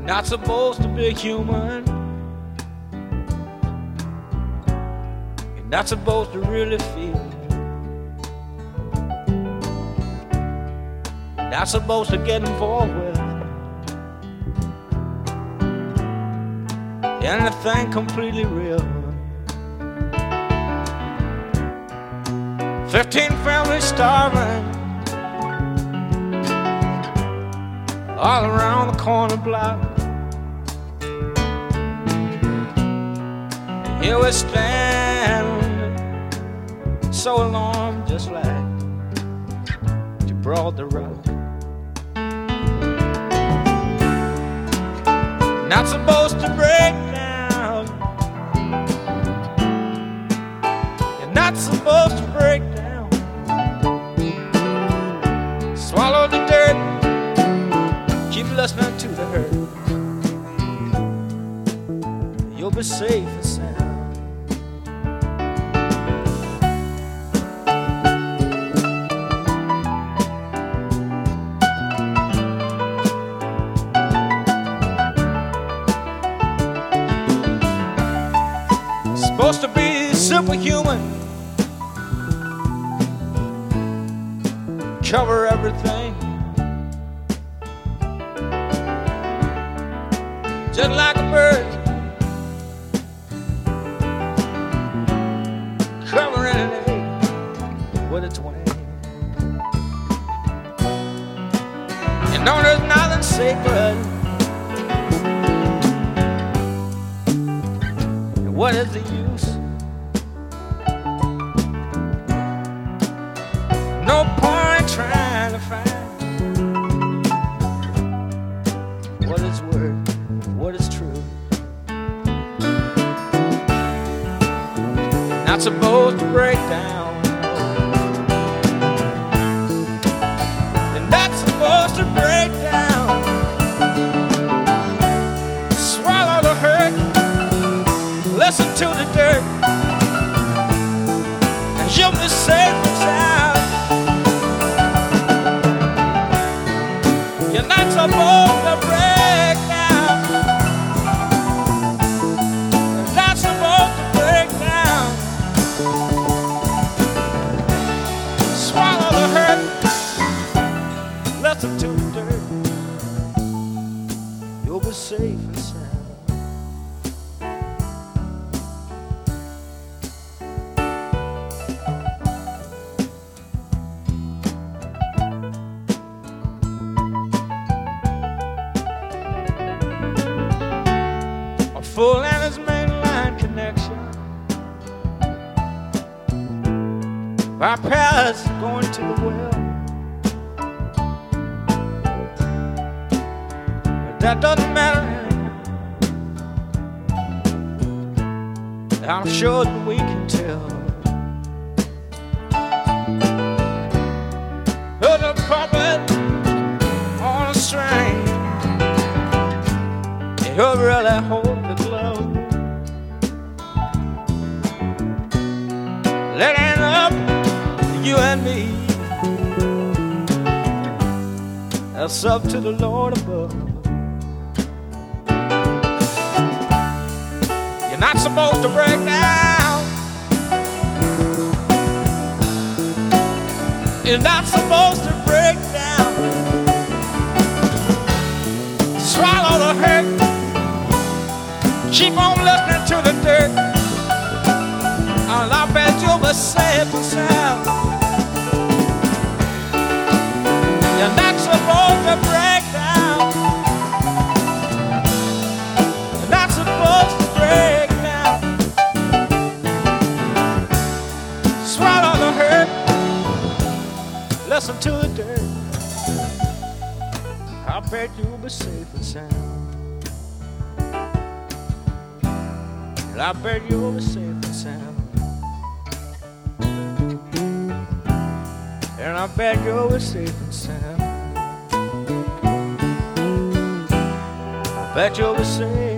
Not supposed to be human. You're not supposed to really feel. You're not supposed to get involved with anything completely real. 15 families starving all around the corner block. Here we stand, so alarmed, just like you brought the rock. Not supposed to break down. You're not supposed to break down. Swallow the dirt. Keep listening to the hurt. You'll be safe and sound. Supposed to be superhuman, cover everything, just like a bird covering an egg with its wing. You know there's nothing sacred. And what is the use? No point trying to find what is worth, what is true. Not supposed to break down. You're not supposed to break down. Swallow the hurt. Listen to the dirt. And you'll be safe and sound. You're not supposed to break down. You're not supposed to break down. Swallow the hurt. Listen to the dirt. You'll be safe and sound. Full and his mainline connection. Bypass going to the well. But that doesn't matter anyhow. I'm sure that we can tell. Put a puppet on a string. He'll really hold the glove. Let it up to you and me. That's up to the Lord above. You're not supposed to break down. You're not supposed to break down. Swallow the hurt. Keep on listening to the dirt. And I bet you'll be safe and sound. You're not supposed to break down. You're not supposed to break down. Swallow the hurt. Listen to the dirt. I bet you'll be safe and sound. I bet you'll be safe and sound. And I bet you'll be safe and sound. I bet you'll be safe.